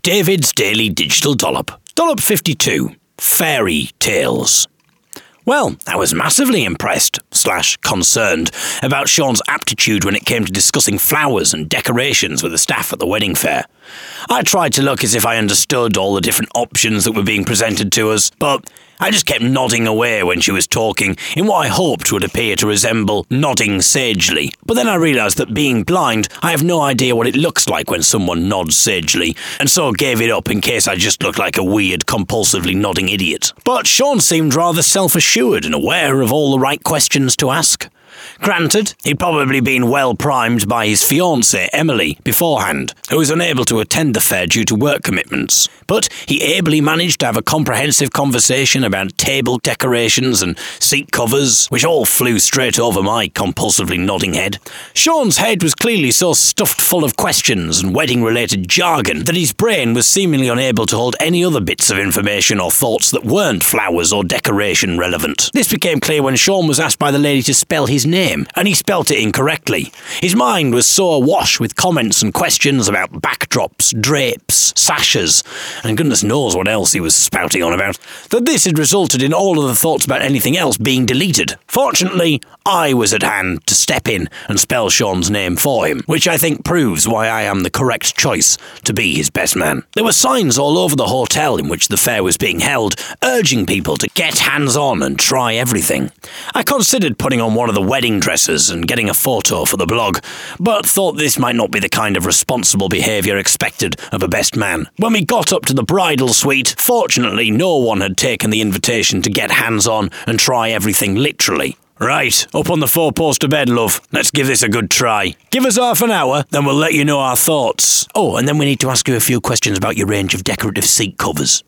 David's Daily Digital Dollop. Dollop 52. Fairy Tales. Well, I was massively impressed / concerned about Sean's aptitude when it came to discussing flowers and decorations with the staff at the wedding fair. I tried to look as if I understood all the different options that were being presented to us, but I just kept nodding away when she was talking in what I hoped would appear to resemble nodding sagely. But then I realised that being blind, I have no idea what it looks like when someone nods sagely, and so gave it up in case I just looked like a weird, compulsively nodding idiot. But Sean seemed rather self-assured and aware of all the right questions to ask. Granted, he'd probably been well primed by his fiancée, Emily, beforehand, who was unable to attend the fair due to work commitments. But he ably managed to have a comprehensive conversation about table decorations and seat covers, which all flew straight over my compulsively nodding head. Sean's head was clearly so stuffed full of questions and wedding-related jargon that his brain was seemingly unable to hold any other bits of information or thoughts that weren't flowers or decoration relevant. This became clear when Sean was asked by the lady to spell his name, and he spelt it incorrectly. His mind was so awash with comments and questions about backdrops, drapes, sashes, and goodness knows what else he was spouting on about, that this had resulted in all of the thoughts about anything else being deleted. Fortunately, I was at hand to step in and spell Sean's name for him, which I think proves why I am the correct choice to be his best man. There were signs all over the hotel in which the fair was being held, urging people to get hands-on and try everything. I considered putting on one of the wedding dresses and getting a photo for the blog, but thought this might not be the kind of responsible behaviour expected of a best man. When we got up to the bridal suite, fortunately no one had taken the invitation to get hands-on and try everything literally. Right, up on the 4-poster bed, love. Let's give this a good try. Give us half an hour, then we'll let you know our thoughts. Oh, and then we need to ask you a few questions about your range of decorative seat covers.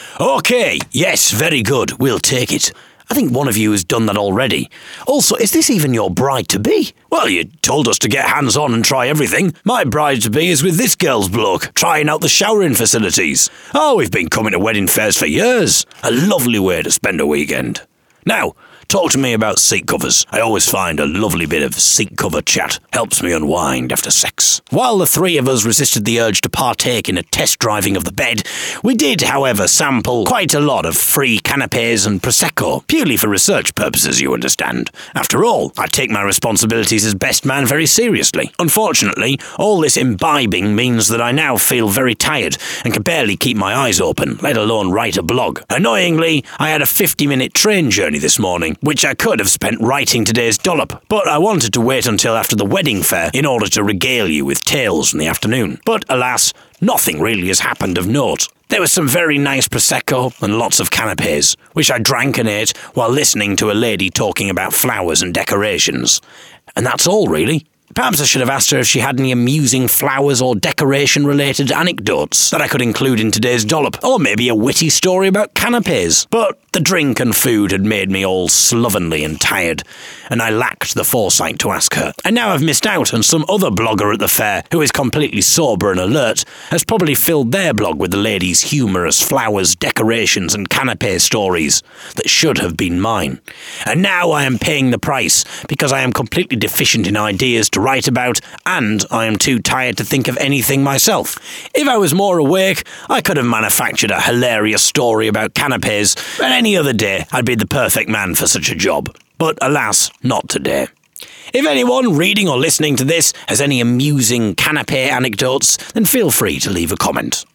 OK, yes, very good. We'll take it. I think one of you has done that already. Also, is this even your bride-to-be? Well, you told us to get hands-on and try everything. My bride-to-be is with this girl's bloke, trying out the showering facilities. Oh, we've been coming to wedding fairs for years. A lovely way to spend a weekend. Now, talk to me about seat covers. I always find a lovely bit of seat cover chat helps me unwind after sex. While the three of us resisted the urge to partake in a test driving of the bed, we did, however, sample quite a lot of free canapes and Prosecco, purely for research purposes, you understand. After all, I take my responsibilities as best man very seriously. Unfortunately, all this imbibing means that I now feel very tired and can barely keep my eyes open, let alone write a blog. Annoyingly, I had a 50-minute train journey this morning, which I could have spent writing today's dollop, but I wanted to wait until after the wedding fair in order to regale you with tales in the afternoon. But alas, nothing really has happened of note. There was some very nice Prosecco and lots of canapes, which I drank and ate while listening to a lady talking about flowers and decorations. And that's all, really. Perhaps I should have asked her if she had any amusing flowers or decoration-related anecdotes that I could include in today's dollop, or maybe a witty story about canapes. But the drink and food had made me all slovenly and tired, and I lacked the foresight to ask her. And now I've missed out on some other blogger at the fair who is completely sober and alert, has probably filled their blog with the lady's humorous flowers, decorations and canapé stories that should have been mine. And now I am paying the price because I am completely deficient in ideas to write about, and I am too tired to think of anything myself. If I was more awake, I could have manufactured a hilarious story about canapes, and any other day I'd be the perfect man for such a job. But alas, not today. If anyone reading or listening to this has any amusing canapé anecdotes, then feel free to leave a comment.